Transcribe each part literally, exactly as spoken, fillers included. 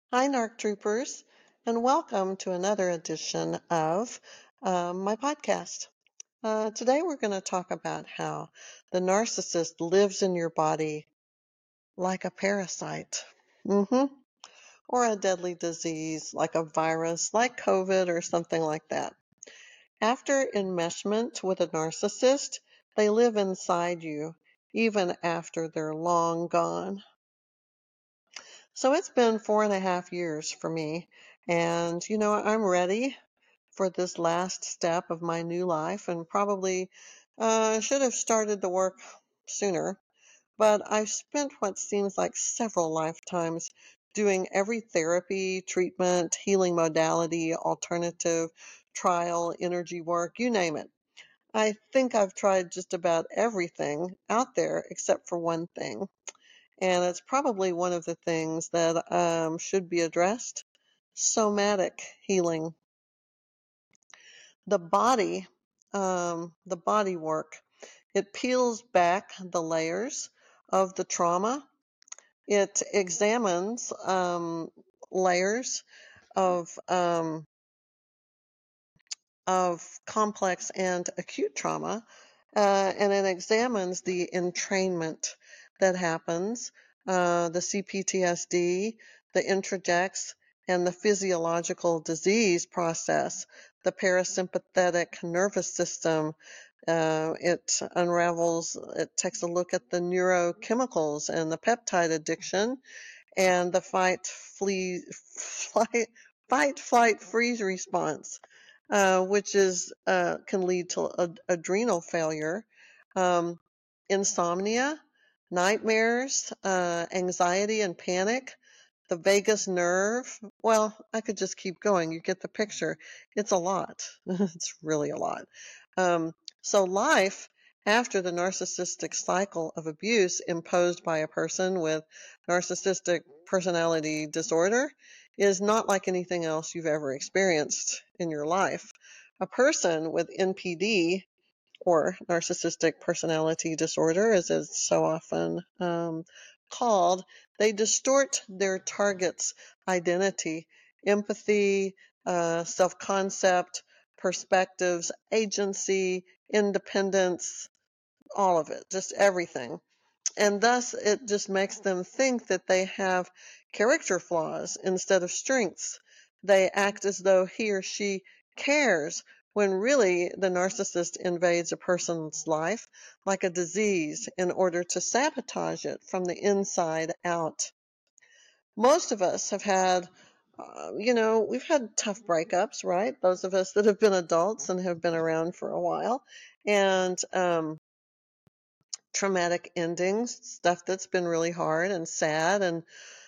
Hi, Narc Troopers, and welcome to another edition of uh, my podcast. Uh, today, we're going to talk about how the narcissist lives in your body like a parasite, hmm or a deadly disease like a virus, like COVID, or something like that. After enmeshment with a narcissist, they live inside you even after they're long gone. So it's been four and a half years for me, and you know, I'm ready for this last step of my new life and probably uh, should have started the work sooner. But I've spent what seems like several lifetimes doing every therapy, treatment, healing modality, alternative, trial, energy work, you name it. I think I've tried just about everything out there except for one thing. And it's probably one of the things that um, should be addressed: somatic healing. The body, um, the body work, it peels back the layers of the trauma. It examines um, layers of um, of complex and acute trauma, uh, and it examines the entrainment that happens, uh, the C P T S D, the introjecs, and the physiological disease process, the parasympathetic nervous system. Uh, it unravels, it takes a look at the neurochemicals and the peptide addiction and the fight, flee, flight, fight, flight, freeze response, uh, which is uh, can lead to ad- adrenal failure, um, insomnia, nightmares, uh, anxiety and panic, the vagus nerve. Well, I could just keep going. You get the picture. It's a lot. It's really a lot. Um, so life after the narcissistic cycle of abuse imposed by a person with narcissistic personality disorder is not like anything else you've ever experienced in your life. A person with N P D, or narcissistic personality disorder, as it's so often um, called, they distort their target's identity, empathy, uh, self-concept, perspectives, agency, independence, all of it, just everything. And thus, it just makes them think that they have character flaws instead of strengths. They act as though he or she cares, when really the narcissist invades a person's life like a disease in order to sabotage it from the inside out. Most of us have had, uh, you know, we've had tough breakups, right? Those of us that have been adults and have been around for a while. And, um, traumatic endings, stuff that's been really hard and sad. And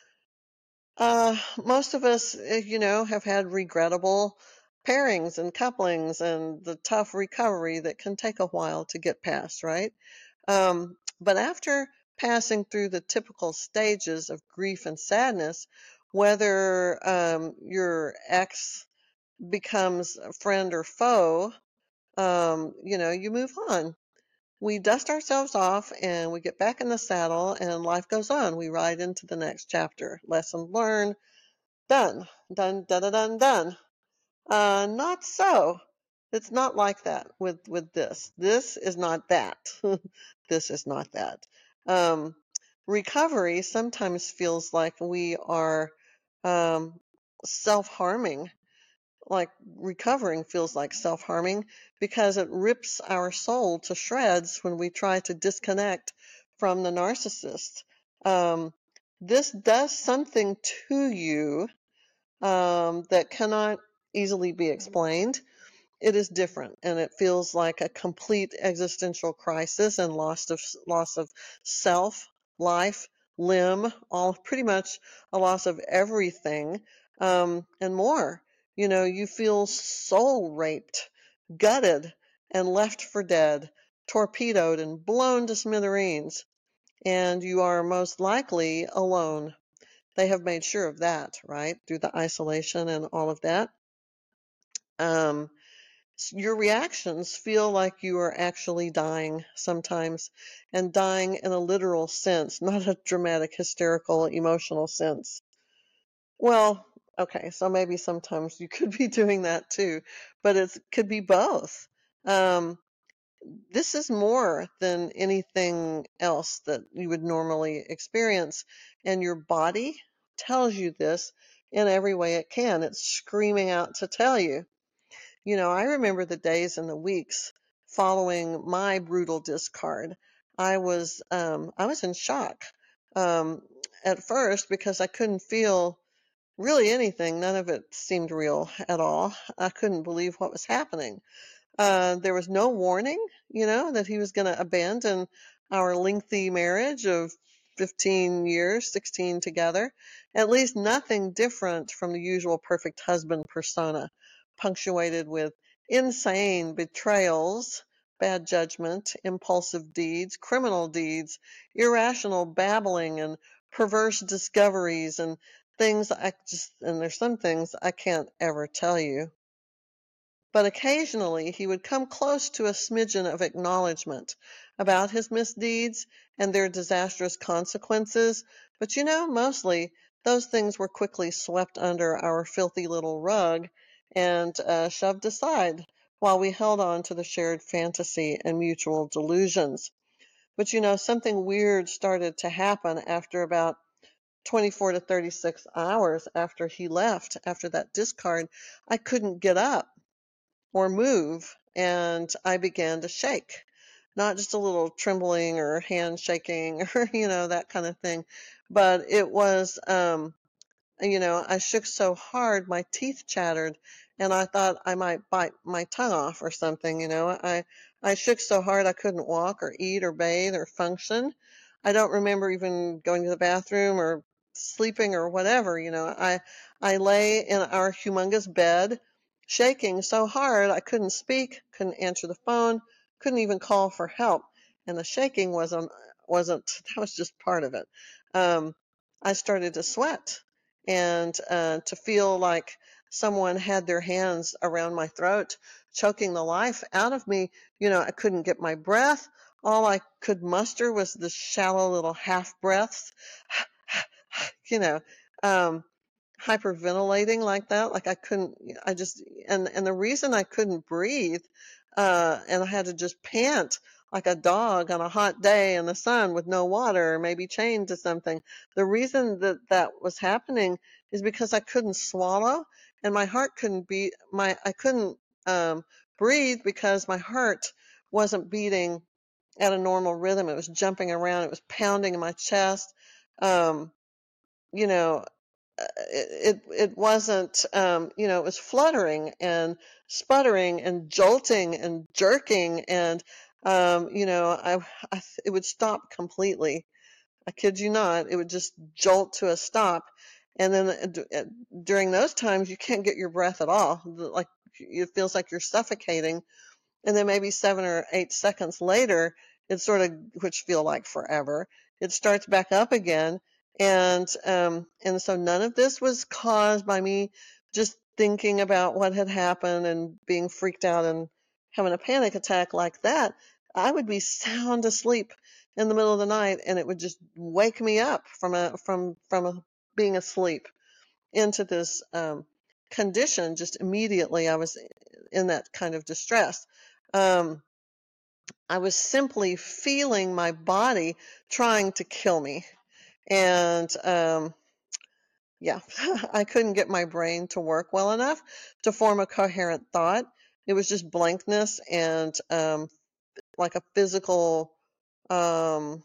uh, most of us, eh, you know, have had regrettable pairings and couplings and the tough recovery that can take a while to get past, right? Um, but after passing through the typical stages of grief and sadness, whether um, your ex becomes a friend or foe, um, you know, you move on. We dust ourselves off and we get back in the saddle and life goes on. We ride into the next chapter. Lesson learned. Done. Done, done, done, done, done. Uh, not so. It's not like that with, with this. This is not that. This is not that. Um, recovery sometimes feels like we are um, self-harming, like recovering feels like self-harming because it rips our soul to shreds when we try to disconnect from the narcissist. Um, this does something to you um, that cannot easily be explained. It is different, and it feels like a complete existential crisis and loss of loss of self, life, limb, all pretty much a loss of everything, um, and more. You know, you feel soul raped, gutted, and left for dead, torpedoed and blown to smithereens, and you are most likely alone. They have made sure of that, right, through the isolation and all of that. Um, your reactions feel like you are actually dying sometimes, and dying in a literal sense, not a dramatic, hysterical, emotional sense. Well, okay, so maybe sometimes you could be doing that too, but it could be both. Um, this is more than anything else that you would normally experience, and your body tells you this in every way it can. It's screaming out to tell you. You know, I remember the days and the weeks following my brutal discard. I was um, I was in shock um, at first because I couldn't feel really anything. None of it seemed real at all. I couldn't believe what was happening. Uh, there was no warning, you know, that he was going to abandon our lengthy marriage of fifteen years, sixteen together. At least nothing different from the usual perfect husband persona, punctuated with insane betrayals, bad judgment, impulsive deeds, criminal deeds, irrational babbling, and perverse discoveries, and things I just, and there's some things I can't ever tell you. But occasionally he would come close to a smidgen of acknowledgment about his misdeeds and their disastrous consequences, but you know, mostly those things were quickly swept under our filthy little rug and uh, shoved aside while we held on to the shared fantasy and mutual delusions. But you know, something weird started to happen after about twenty-four to thirty-six hours after he left, after that discard. I couldn't get up or move, and I began to shake. Not just a little trembling or hand shaking or, you know, that kind of thing, but it was, um, you know, I shook so hard my teeth chattered and I thought I might bite my tongue off or something, you know. I I shook so hard I couldn't walk or eat or bathe or function. I don't remember even going to the bathroom or sleeping or whatever, you know. I I lay in our humongous bed, shaking so hard I couldn't speak, couldn't answer the phone, couldn't even call for help. And the shaking wasn't wasn't that was just part of it. Um, I started to sweat and uh, to feel like someone had their hands around my throat, choking the life out of me. You know, I couldn't get my breath. All I could muster was the shallow little half breaths, you know, um, hyperventilating like that. Like I couldn't, I just, and, and the reason I couldn't breathe, uh, and I had to just pant like a dog on a hot day in the sun with no water, or maybe chained to something. The reason that that was happening is because I couldn't swallow and my heart couldn't beat, my, I couldn't, um, breathe because my heart wasn't beating at a normal rhythm. It was jumping around. It was pounding in my chest. Um, you know, uh, it it, it wasn't, um, you know, it was fluttering and sputtering and jolting and jerking and, um, you know, I, I it would stop completely. I kid you not, it would just jolt to a stop. And then uh, uh, during those times, you can't get your breath at all. Like it feels like you're suffocating, and then maybe seven or eight seconds later, it sort of, which feel like forever, it starts back up again. And um, and so none of this was caused by me just thinking about what had happened and being freaked out and having a panic attack like that. I would be sound asleep in the middle of the night, and it would just wake me up from a from from a, being asleep into this um, condition. Just immediately, I was in that kind of distress. Um, I was simply feeling my body trying to kill me. And um, yeah, I couldn't get my brain to work well enough to form a coherent thought. It was just blankness and um, like a physical um,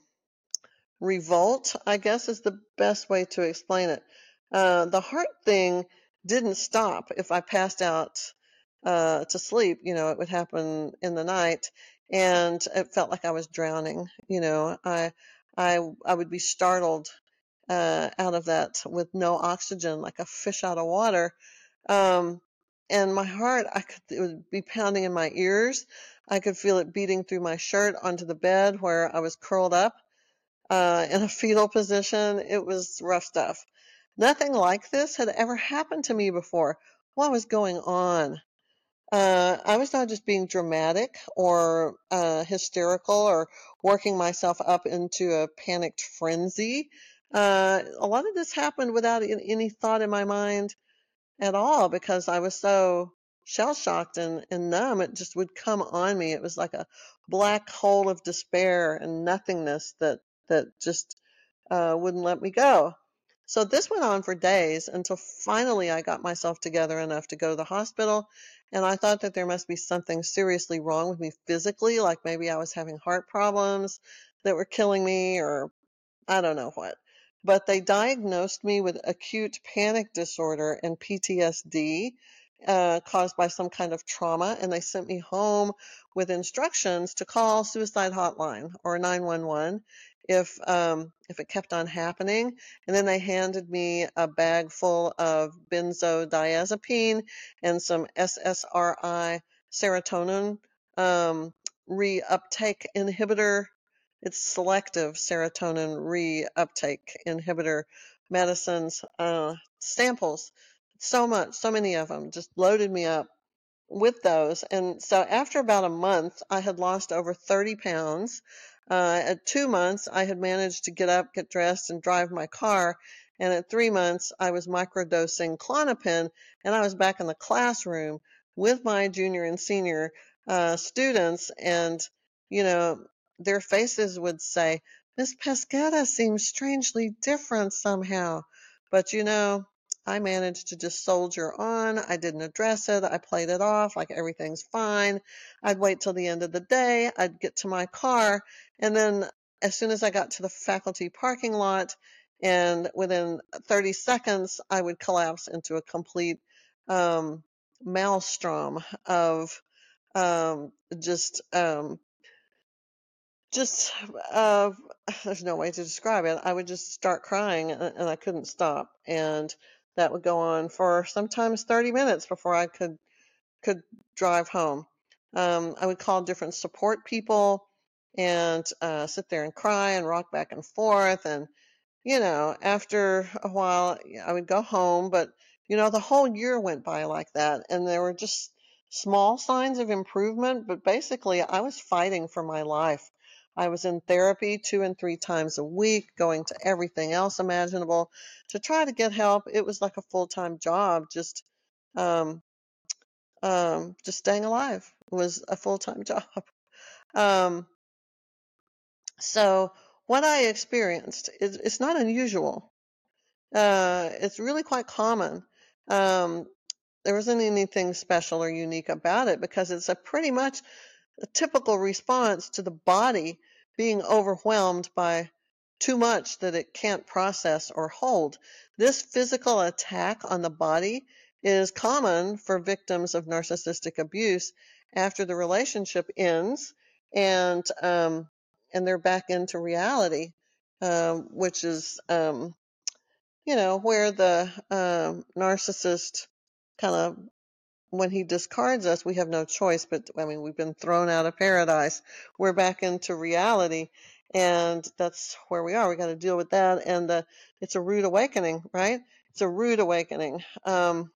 revolt, I guess is the best way to explain it. Uh, the heart thing didn't stop if I passed out uh, to sleep. You know, it would happen in the night, and it felt like I was drowning. You know, I, I, I would be startled uh, out of that with no oxygen, like a fish out of water. Um, and my heart, I could, it would be pounding in my ears. I could feel it beating through my shirt onto the bed where I was curled up uh, in a fetal position. It was rough stuff. Nothing like this had ever happened to me before. What was going on? Uh, I was not just being dramatic or uh, hysterical or working myself up into a panicked frenzy. Uh, a lot of this happened without any thought in my mind at all because I was so shell shocked and, and numb. It just would come on me. It was like a black hole of despair and nothingness that that just uh, wouldn't let me go. So this went on for days until finally I got myself together enough to go to the hospital. And I thought that there must be something seriously wrong with me physically, like maybe I was having heart problems that were killing me, or I don't know what. But they diagnosed me with acute panic disorder and P T S D uh, caused by some kind of trauma, and they sent me home with instructions to call suicide hotline or nine one one if um, if it kept on happening. And then they handed me a bag full of benzodiazepine and some S S R I serotonin um, reuptake inhibitor. It's selective serotonin reuptake inhibitor medicines, uh, samples, so much, so many of them, just loaded me up with those. And so after about a month, I had lost over thirty pounds. Uh, at two months, I had managed to get up, get dressed, and drive my car. And at three months, I was microdosing Klonopin, and I was back in the classroom with my junior and senior uh, students. And, you know, their faces would say, Miss Pesqueta seems strangely different somehow. But, you know, I managed to just soldier on. I didn't address it. I played it off like everything's fine. I'd wait till the end of the day. I'd get to my car. And then as soon as I got to the faculty parking lot, and within thirty seconds, I would collapse into a complete um, maelstrom of um, just um, just uh, there's no way to describe it. I would just start crying and, and I couldn't stop, and that would go on for sometimes thirty minutes before I could could drive home. Um, I would call different support people and uh, sit there and cry and rock back and forth, and you know, after a while, I would go home, but, you know, the whole year went by like that. And there were just small signs of improvement, but basically, I was fighting for my life. I was in therapy two and three times a week, going to everything else imaginable to try to get help. It was like a full-time job, just, um, um, just staying alive was a full-time job. Um, so what I experienced is it's not unusual. Uh, it's really quite common. Um, there wasn't anything special or unique about it because it's a pretty much a typical response to the body being overwhelmed by too much that it can't process or hold. This physical attack on the body is common for victims of narcissistic abuse after the relationship ends and um, and they're back into reality, um, which is um, you know, where the um, narcissist kind of, when he discards us, we have no choice. But I mean, we've been thrown out of paradise. We're back into reality, and that's where we are. We got to deal with that, and uh, it's a rude awakening, right? It's a rude awakening. Um,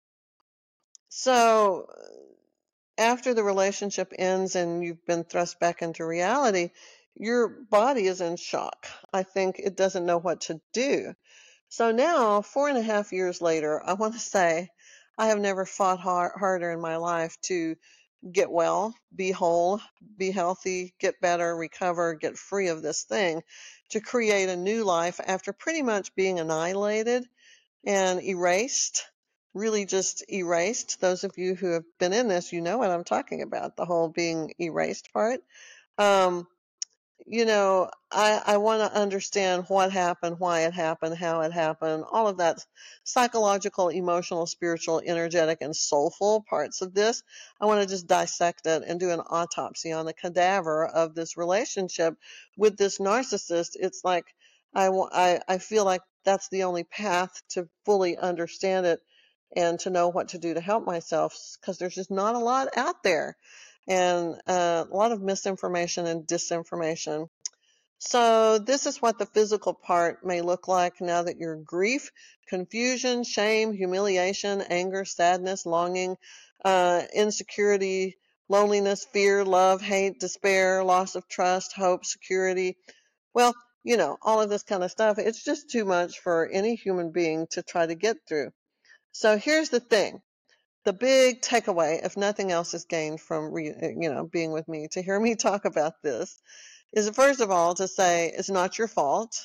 so after the relationship ends and you've been thrust back into reality, your body is in shock. I think it doesn't know what to do. So now, four and a half years later, I want to say I have never fought hard, harder in my life to get well, be whole, be healthy, get better, recover, get free of this thing, to create a new life after pretty much being annihilated and erased, really just erased. Those of you who have been in this, you know what I'm talking about, the whole being erased part. Um, you know, I, I want to understand what happened, why it happened, how it happened, all of that psychological, emotional, spiritual, energetic, and soulful parts of this. I want to just dissect it and do an autopsy on the cadaver of this relationship with this narcissist. It's like I, I, I feel like that's the only path to fully understand it and to know what to do to help myself because there's just not a lot out there and uh, a lot of misinformation and disinformation. So this is what the physical part may look like now that your grief, confusion, shame, humiliation, anger, sadness, longing, uh, insecurity, loneliness, fear, love, hate, despair, loss of trust, hope, security. Well, you know, all of this kind of stuff. It's just too much for any human being to try to get through. So here's the thing. The big takeaway, if nothing else is gained from, re, you know, being with me, to hear me talk about this, is first of all to say it's not your fault.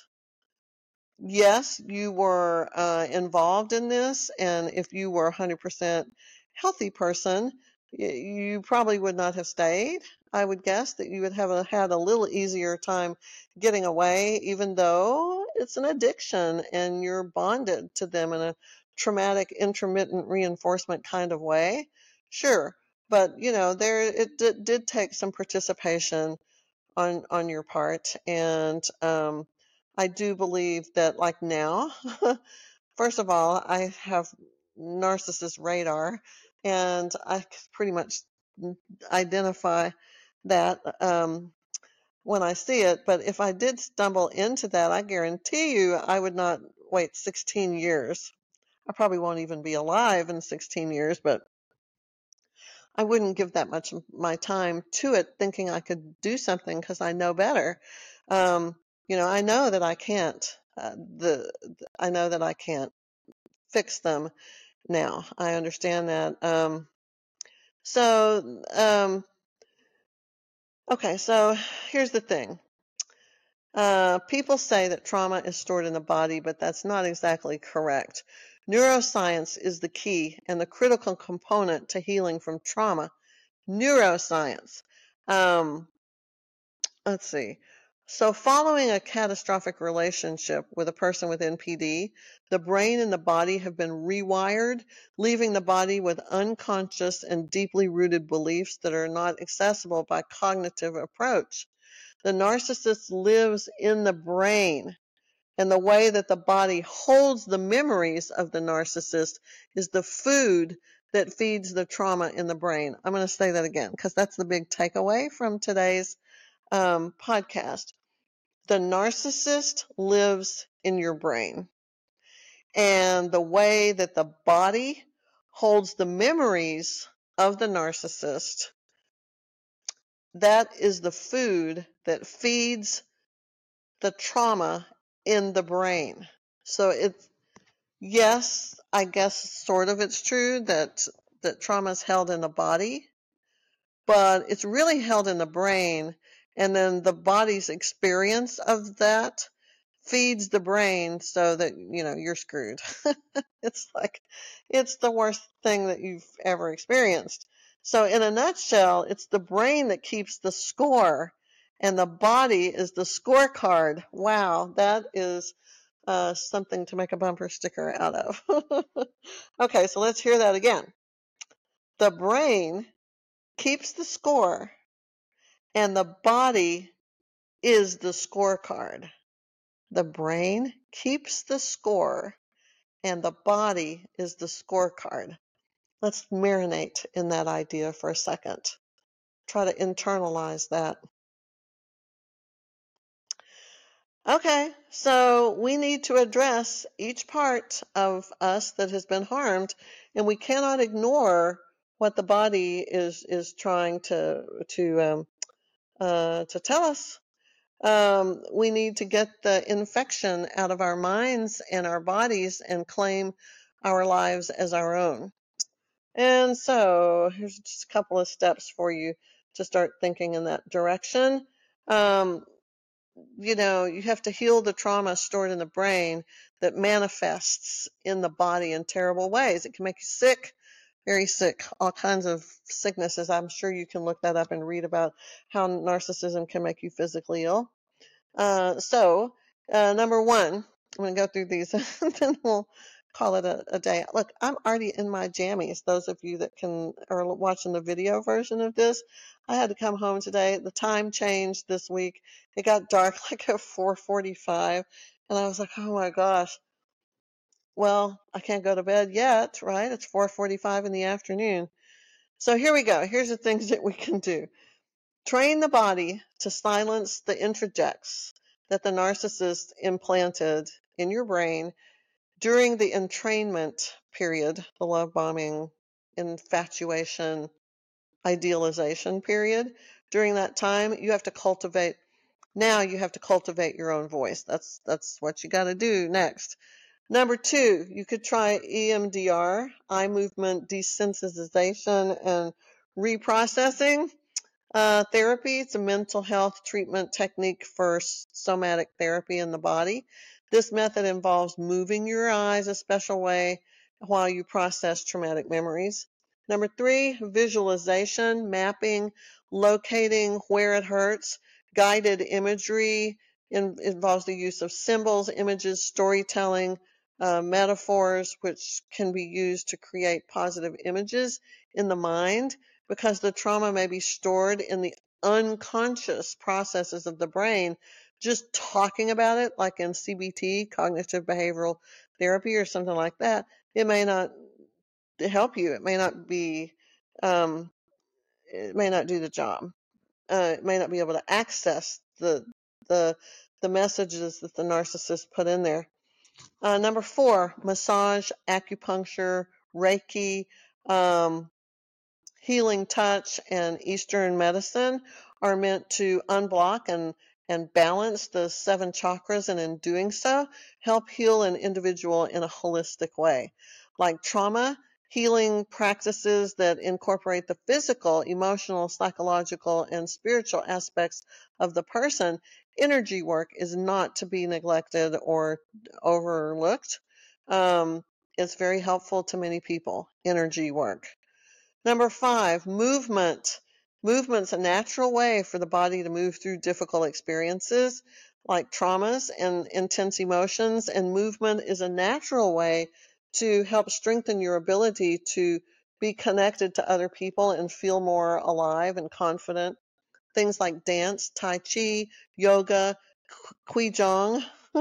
Yes, you were uh, involved in this, and if you were a one hundred percent healthy person, you probably would not have stayed. I would guess that you would have a, had a little easier time getting away, even though it's an addiction and you're bonded to them in a traumatic intermittent reinforcement kind of way. Sure, but you know, there it did, did take some participation on on your part, and um, I do believe that, like now, first of all, I have narcissist radar, and I pretty much identify that um, when I see it. But if I did stumble into that, I guarantee you I would not wait sixteen years. I probably won't even be alive in sixteen years, but I wouldn't give that much of my time to it thinking I could do something because I know better. Um, you know, I know that I can't. Uh, the, the I know that I can't fix them now. I understand that. Um, so, um, okay, so here's the thing. Uh, people say that trauma is stored in the body, but that's not exactly correct. Neuroscience is the key and the critical component to healing from trauma. Neuroscience. Um, let's see. So, following a catastrophic relationship with a person with N P D, the brain and the body have been rewired, leaving the body with unconscious and deeply rooted beliefs that are not accessible by cognitive approach. The narcissist lives in the brain, and the way that the body holds the memories of the narcissist is the food that feeds the trauma in the brain. I'm going to say that again because that's the big takeaway from today's um, podcast. The narcissist lives in your brain, and the way that the body holds the memories of the narcissist, that is the food that feeds the trauma in the brain. So it's, yes, I guess sort of it's true that that trauma is held in the body, but it's really held in the brain, and then the body's experience of that feeds the brain so that, you know, you're screwed. It's like, it's the worst thing that you've ever experienced. So in a nutshell, it's the brain that keeps the score, and the body is the scorecard. Wow, that is uh, something to make a bumper sticker out of. Okay, so let's hear that again. The brain keeps the score, and the body is the scorecard. The brain keeps the score, and the body is the scorecard. Let's marinate in that idea for a second. Try to internalize that. Okay, so we need to address each part of us that has been harmed, and we cannot ignore what the body is is trying to to um, uh, to tell us. Um, we need to get the infection out of our minds and our bodies and claim our lives as our own. And so here's just a couple of steps for you to start thinking in that direction. Um, you know, you have to heal the trauma stored in the brain that manifests in the body in terrible ways. It can make you sick, very sick, all kinds of sicknesses. I'm sure you can look that up and read about how narcissism can make you physically ill. Uh, so, uh, number one, I'm going to go through these and then we'll call it a, a day. Look, I'm already in my jammies. Those of you that can are watching the video version of this, I had to come home today. The time changed this week. It got dark like at four forty-five, and I was like, oh my gosh. Well, I can't go to bed yet, right? It's four forty-five in the afternoon. So here we go. Here's the things that we can do. Train the body to silence the introjects that the narcissist implanted in your brain during the entrainment period, the love bombing, infatuation, idealization period. During that time, you have to cultivate Now you have to cultivate your own voice. That's that's what you got to do next. Number two, you could try E M D R, eye movement desensitization and reprocessing. Uh, therapy, it's a mental health treatment technique for somatic therapy in the body. This method involves moving your eyes a special way while you process traumatic memories. Number three, visualization, mapping, locating where it hurts. Guided imagery in, involves the use of symbols, images, storytelling, uh, metaphors, which can be used to create positive images in the mind, because the trauma may be stored in the unconscious processes of the brain. Just talking about it, like in C B T, cognitive behavioral therapy, or something like that, it may not help you. It may not be, um, it may not do the job. Uh, it may not be able to access the the the messages that the narcissist put in there. Uh, number four, massage, acupuncture, Reiki, um, healing touch, and Eastern medicine are meant to unblock and, and balance the seven chakras, and in doing so, help heal an individual in a holistic way. Like trauma, healing practices that incorporate the physical, emotional, psychological, and spiritual aspects of the person, energy work is not to be neglected or overlooked. Um, it's very helpful to many people, energy work. Number five, movement. Movement's a natural way for the body to move through difficult experiences like traumas and intense emotions, and movement is a natural way to help strengthen your ability to be connected to other people and feel more alive and confident. Things like dance, tai chi, yoga, qigong,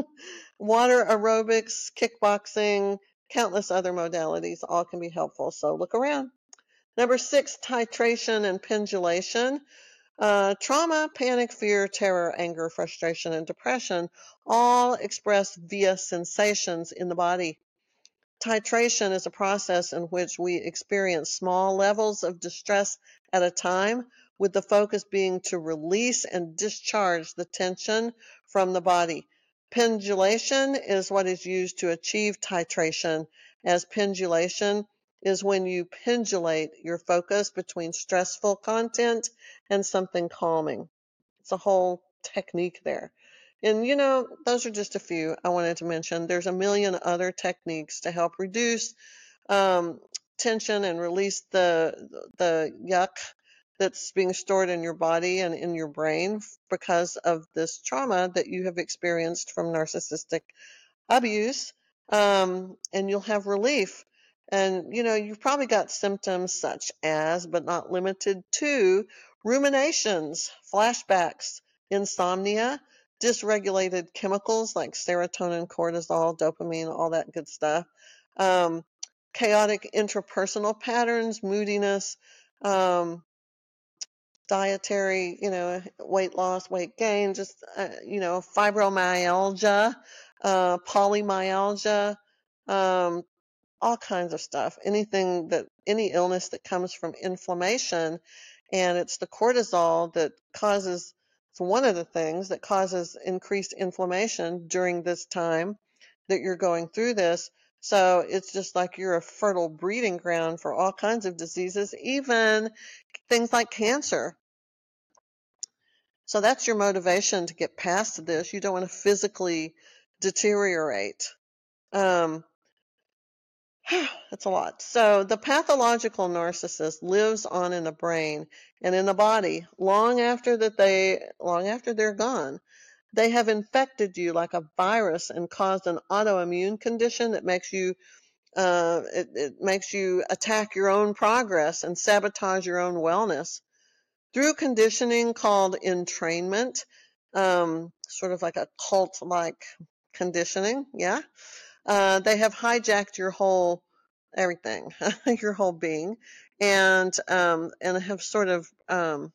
water aerobics, kickboxing, countless other modalities all can be helpful. So look around. Number six, titration and pendulation. Uh, trauma, panic, fear, terror, anger, frustration, and depression all expressed via sensations in the body. Titration is a process in which we experience small levels of distress at a time, with the focus being to release and discharge the tension from the body. Pendulation is what is used to achieve titration, as pendulation is when you pendulate your focus between stressful content and something calming. It's a whole technique there. And you know, those are just a few I wanted to mention. There's a million other techniques to help reduce um, tension and release the the yuck that's being stored in your body and in your brain because of this trauma that you have experienced from narcissistic abuse, um, and you'll have relief. And you know, you've probably got symptoms such as, but not limited to, ruminations, flashbacks, insomnia, dysregulated chemicals like serotonin, cortisol, dopamine, all that good stuff, um, chaotic interpersonal patterns, moodiness, um, dietary, you know, weight loss, weight gain, just, uh, you know, fibromyalgia, uh, polymyalgia, um, all kinds of stuff. Anything that, any illness that comes from inflammation, and it's the cortisol that causes, it's one of the things that causes increased inflammation during this time that you're going through this. So it's just like you're a fertile breeding ground for all kinds of diseases, even things like cancer. So that's your motivation to get past this. You don't want to physically deteriorate. Um, that's a lot. So the pathological narcissist lives on in the brain and in the body long after that they, long after they're gone. They have infected you like a virus and caused an autoimmune condition that makes you, uh, it, it makes you attack your own progress and sabotage your own wellness. Through conditioning called entrainment, um, sort of like a cult-like conditioning, yeah, uh, they have hijacked your whole everything, your whole being, and um, and have sort of um,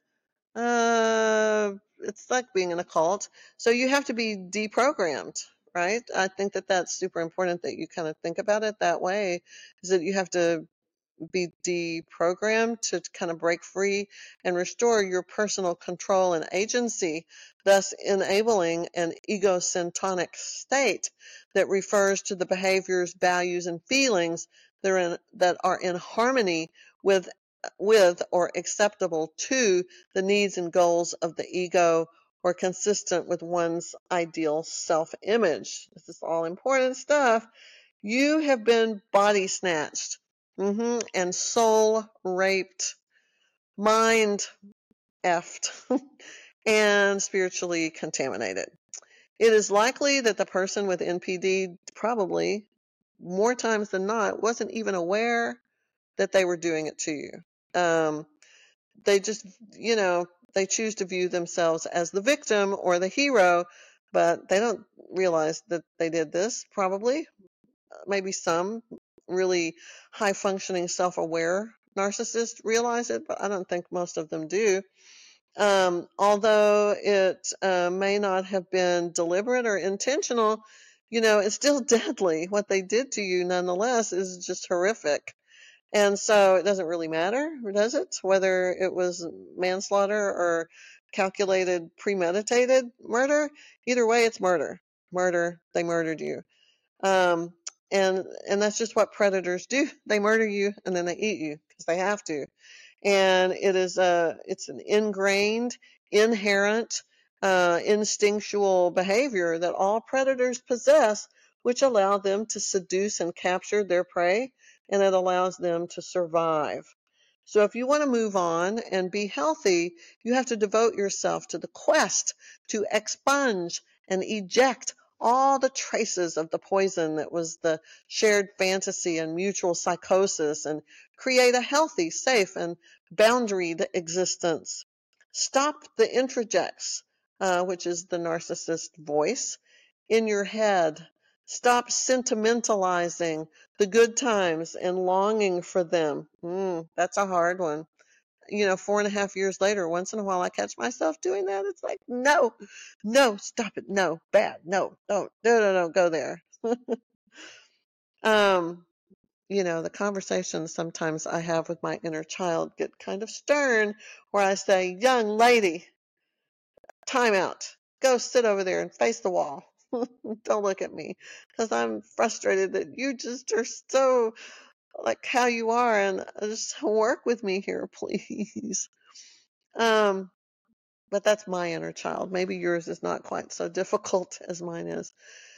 uh, it's like being in a cult. So you have to be deprogrammed, right? I think that that's super important that you kind of think about it that way, is that you have to be deprogrammed to kind of break free and restore your personal control and agency, thus enabling an egocentric state that refers to the behaviors, values, and feelings that are in, that are in harmony with with or acceptable to the needs and goals of the ego, or consistent with one's ideal self-image. This is all important stuff. You have been body snatched, mm-hmm, and soul raped, mind effed, and spiritually contaminated. It is likely that the person with N P D probably, more times than not, wasn't even aware that they were doing it to you. Um, they just, you know, they choose to view themselves as the victim or the hero, but they don't realize that they did this, probably. Maybe some really high functioning, self aware narcissists realize it, but I don't think most of them do. Um, although it uh, may not have been deliberate or intentional, you know, it's still deadly. What they did to you, nonetheless, is just horrific. And so it doesn't really matter, does it? Whether it was manslaughter or calculated, premeditated murder. Either way, it's murder. Murder. They murdered you. Um, and and that's just what predators do. They murder you and then they eat you because they have to. And it is a it's an ingrained, inherent, uh, instinctual behavior that all predators possess, which allow them to seduce and capture their prey, and it allows them to survive. So if you want to move on and be healthy, you have to devote yourself to the quest to expunge and eject all the traces of the poison that was the shared fantasy and mutual psychosis, and create a healthy, safe, and boundaried existence. Stop the introjects, uh, which is the narcissist voice, in your head. Stop sentimentalizing the good times and longing for them. Mm, that's a hard one. You know, four and a half years later, once in a while I catch myself doing that. It's like, no, no, stop it. No, bad. No, no, no, no, no, go there. um, you know, the conversations sometimes I have with my inner child get kind of stern, where I say, young lady, time out. Go sit over there and face the wall. Don't look at me, because I'm frustrated that you just are so like how you are, and just work with me here, please. Um, but that's my inner child. Maybe yours is not quite so difficult as mine is.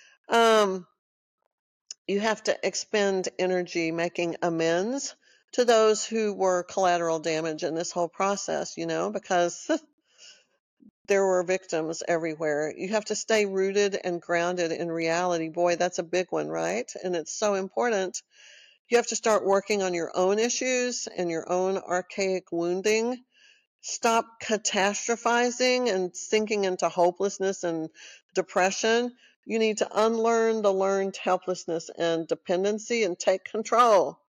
Um, you have to expend energy making amends to those who were collateral damage in this whole process, you know, because there were victims everywhere. You have to stay rooted and grounded in reality. Boy, that's a big one, right? And it's so important. You have to start working on your own issues and your own archaic wounding. Stop catastrophizing and sinking into hopelessness and depression. You need to unlearn the learned helplessness and dependency and take control.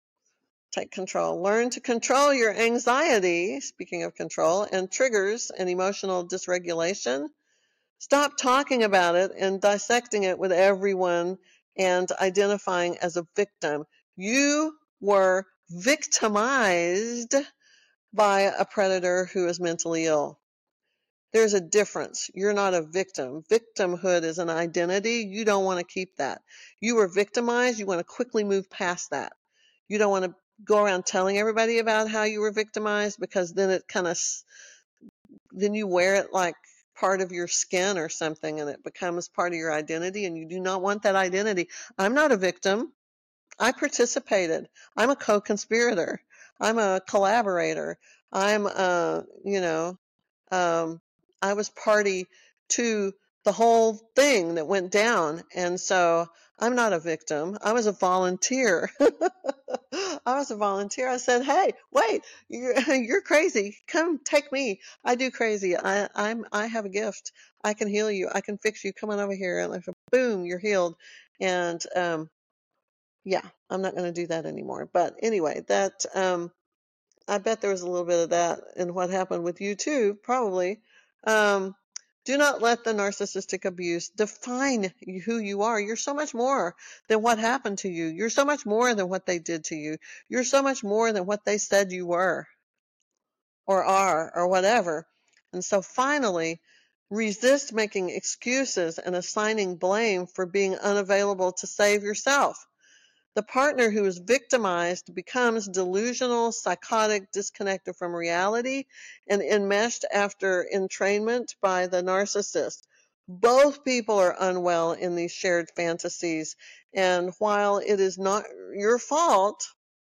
Take control. Learn to control your anxiety, speaking of control, and triggers and emotional dysregulation. Stop talking about it and dissecting it with everyone and identifying as a victim. You were victimized by a predator who is mentally ill. There's a difference. You're not a victim. Victimhood is an identity. You don't want to keep that. You were victimized. You want to quickly move past that. You don't want to go around telling everybody about how you were victimized, because then it kind of, then you wear it like part of your skin or something, and it becomes part of your identity, and you do not want that identity. I'm not a victim. I participated. I'm a co-conspirator. I'm a collaborator. I'm a, you know, um, I was party to the whole thing that went down. And so I'm not a victim. I was a volunteer. I was a volunteer. I said, hey, wait, you're, you're crazy. Come take me. I do crazy. I, I'm, I have a gift. I can heal you. I can fix you. Come on over here. And like, boom, you're healed. And, um, yeah, I'm not going to do that anymore. But anyway, that, um, I bet there was a little bit of that in what happened with you too, probably. Um, Do not let the narcissistic abuse define who you are. You're so much more than what happened to you. You're so much more than what they did to you. You're so much more than what they said you were or are or whatever. And so finally, resist making excuses and assigning blame for being unavailable to save yourself. The partner who is victimized becomes delusional, psychotic, disconnected from reality, and enmeshed after entrainment by the narcissist. Both people are unwell in these shared fantasies, and while it is not your fault,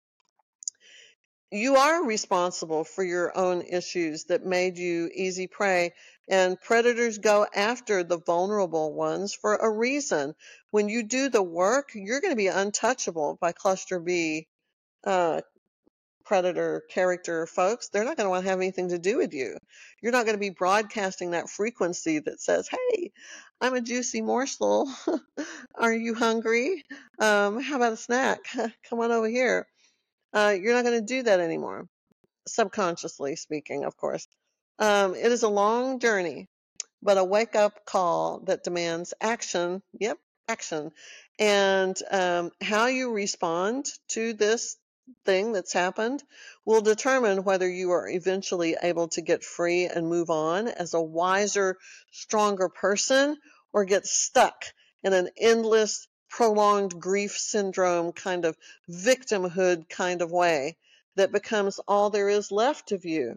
you are responsible for your own issues that made you easy prey, and predators go after the vulnerable ones for a reason. When you do the work, you're going to be untouchable by cluster B uh, predator character folks. They're not going to want to have anything to do with you. You're not going to be broadcasting that frequency that says, hey, I'm a juicy morsel. Are you hungry? Um, how about a snack? Come on over here. Uh, you're not going to do that anymore, subconsciously speaking, of course. Um, it is a long journey, but a wake up call that demands action. Yep, action. And um, how you respond to this thing that's happened will determine whether you are eventually able to get free and move on as a wiser, stronger person, or get stuck in an endless, prolonged grief syndrome kind of victimhood kind of way that becomes all there is left of you.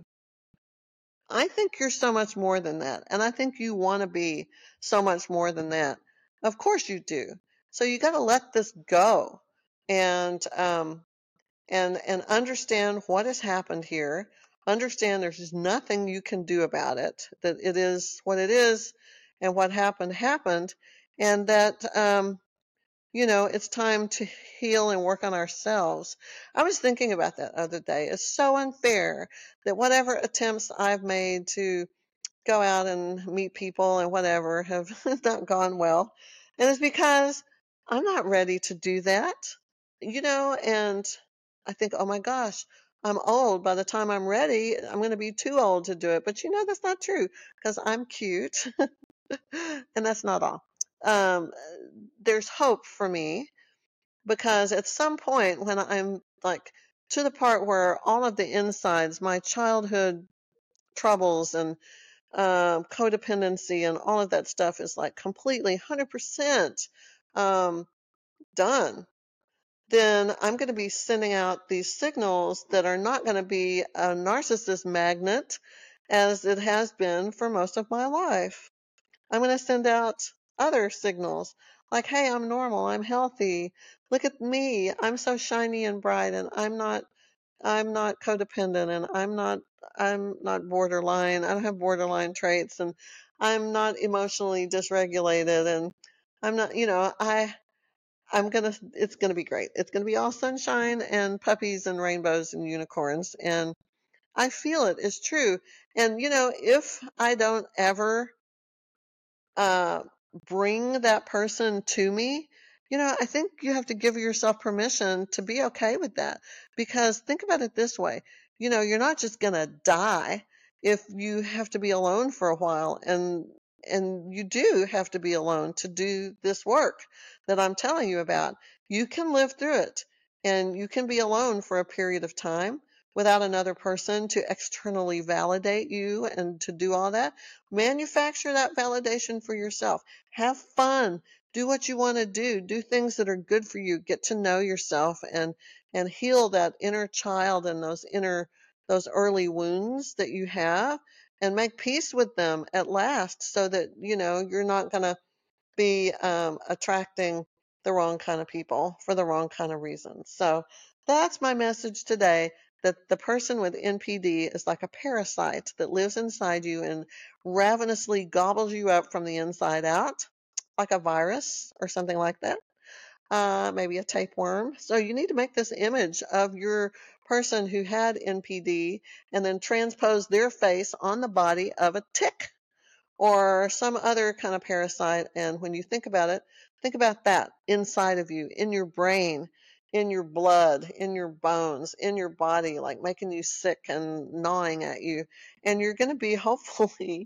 I think you're so much more than that. And I think you want to be so much more than that. Of course you do. So you got to let this go and, um, and, and understand what has happened here. Understand there's nothing you can do about it, that it is what it is and what happened happened. And that, um, you know, it's time to heal and work on ourselves. I was thinking about that other day. It's so unfair that whatever attempts I've made to go out and meet people and whatever have not gone well. And it's because I'm not ready to do that, you know, and I think, oh my gosh, I'm old. By the time I'm ready, I'm going to be too old to do it. But you know, that's not true because I'm cute and that's not all. Um, there's hope for me because at some point when I'm like to the part where all of the insides, my childhood troubles and um, codependency and all of that stuff is like completely one hundred percent um, done, then I'm going to be sending out these signals that are not going to be a narcissist magnet as it has been for most of my life. I'm going to send out other signals like, hey, I'm normal, I'm healthy. Look at me. I'm so shiny and bright and I'm not I'm not codependent and I'm not I'm not borderline. I don't have borderline traits and I'm not emotionally dysregulated and I'm not, you know, I I'm going to it's going to be great. It's going to be all sunshine and puppies and rainbows and unicorns and I feel it is true. And you know, if I don't ever uh, bring that person to me, you know, I think you have to give yourself permission to be okay with that. Because think about it this way, you know, you're not just going to die if you have to be alone for a while. And and you do have to be alone to do this work that I'm telling you about. You can live through it and you can be alone for a period of time without another person to externally validate you and to do all that. Manufacture that validation for yourself. Have fun. Do what you want to do. Do things that are good for you. Get to know yourself and and heal that inner child and those inner those early wounds that you have and make peace with them at last so that you know you're not going to be um, attracting the wrong kind of people for the wrong kind of reasons. So that's my message today, that the person with N P D is like a parasite that lives inside you and ravenously gobbles you up from the inside out, like a virus or something like that. Uh, maybe a tapeworm. So you need to make this image of your person who had N P D and then transpose their face on the body of a tick or some other kind of parasite. And when you think about it, think about that inside of you, in your brain, in your blood, in your bones, in your body, like making you sick and gnawing at you. And you're going to be hopefully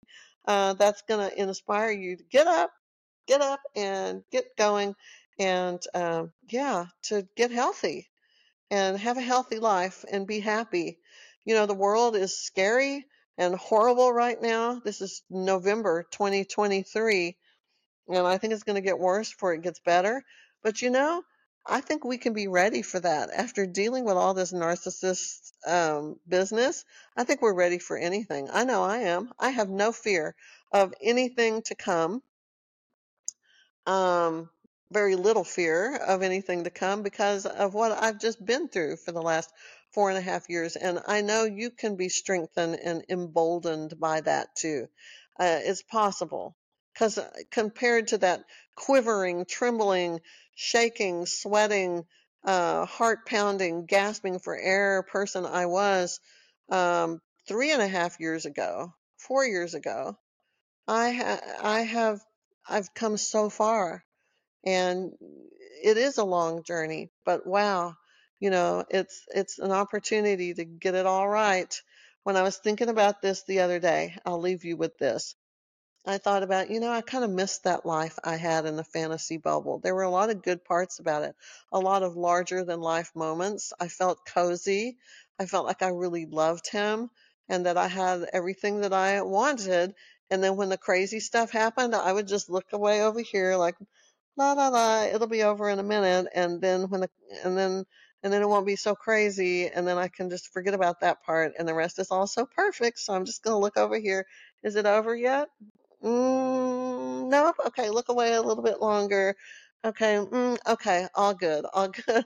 uh, that's going to inspire you to get up, get up and get going and, um, yeah, to get healthy and have a healthy life and be happy. You know, the world is scary and horrible right now. This is November twenty twenty-three, and I think it's going to get worse before it gets better. But you know, I think we can be ready for that. After dealing with all this narcissist um, business, I think we're ready for anything. I know I am. I have no fear of anything to come. Um, very little fear of anything to come because of what I've just been through for the last four and a half years. And I know you can be strengthened and emboldened by that too. Uh, it's possible because compared to that quivering, trembling, shaking, sweating, uh, heart pounding, gasping for air person I was um, three and a half years ago, four years ago, I ha I have I've come so far, and it is a long journey, but wow, you know, it's it's an opportunity to get it all right. When I was thinking about this the other day, I'll leave you with this. I thought about, you know, I kind of missed that life I had in the fantasy bubble. There were a lot of good parts about it, a lot of larger than life moments. I felt cozy. I felt like I really loved him and that I had everything that I wanted. And then when the crazy stuff happened, I would just look away over here like, la la la, it'll be over in a minute. And then when the, and then, and then it won't be so crazy. And then I can just forget about that part. And the rest is also perfect. So I'm just going to look over here. Is it over yet? Mm, nope. Okay, look away a little bit longer. Okay, mm, okay, all good, all good.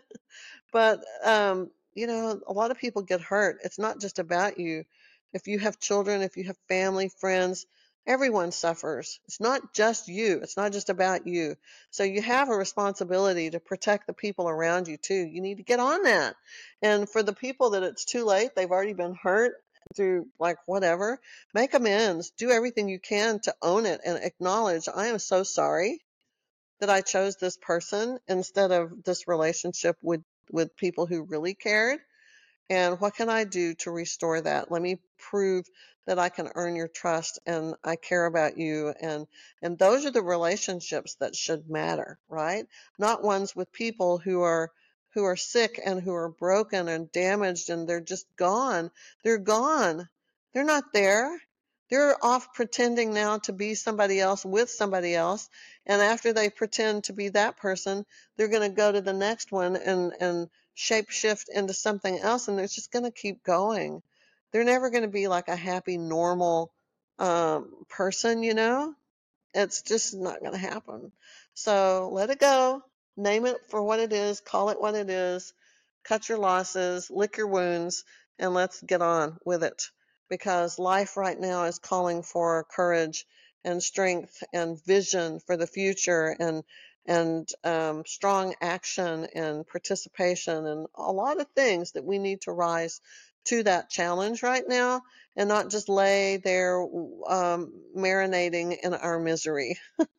But um, you know, a lot of people get hurt. It's not just about you. If you have children, if you have family, friends, everyone suffers. It's not just you. It's not just about you. So you have a responsibility to protect the people around you too. You need to get on that. And for the people that it's too late, they've already been hurt through like whatever, make amends. Do everything you can to own it and acknowledge, I am so sorry that I chose this person instead of this relationship with with people who really cared. And what can I do to restore that? Let me prove that I can earn your trust and I care about you. And, and those are the relationships that should matter, right? Not ones with people who are, who are sick and who are broken and damaged and they're just gone. They're gone. They're not there. They're off pretending now to be somebody else with somebody else. And after they pretend to be that person, they're going to go to the next one and, and shape shift into something else. And it's just going to keep going. They're never going to be like a happy, normal um, person, you know? It's just not going to happen. So let it go. Name it for what it is. Call it what it is. Cut your losses, lick your wounds, and let's get on with it. Because life right now is calling for courage and strength and vision for the future and and um, strong action and participation and a lot of things that we need to rise to that challenge right now and not just lay there um, marinating in our misery.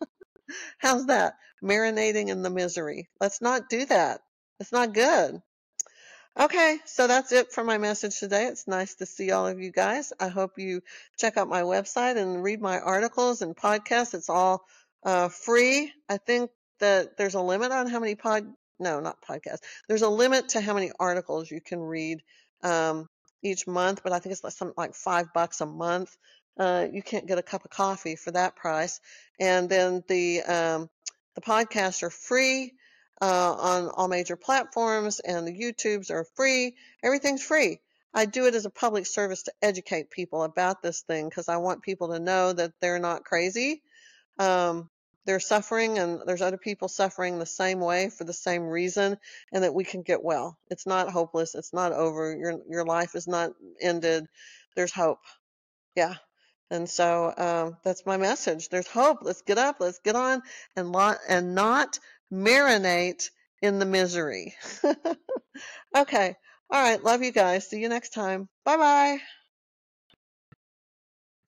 How's that? Marinating in the misery. Let's not do that. It's not good. Okay, so that's it for my message today. It's nice to see all of you guys. I hope you check out my website and read my articles and podcasts. It's all uh, free. I think that there's a limit on how many pod, no, not podcasts. There's a limit to how many articles you can read um, each month, but I think it's like something like five bucks a month. Uh, you can't get a cup of coffee for that price. And then the um, the podcasts are free uh, on all major platforms, and the YouTubes are free. Everything's free. I do it as a public service to educate people about this thing because I want people to know that they're not crazy. Um, they're suffering, and there's other people suffering the same way for the same reason, and that we can get well. It's not hopeless. It's not over. Your your life is not ended. There's hope. Yeah. And so um, that's my message. There's hope. Let's get up. Let's get on and lot and not marinate in the misery. Okay. All right. Love you guys. See you next time. Bye bye.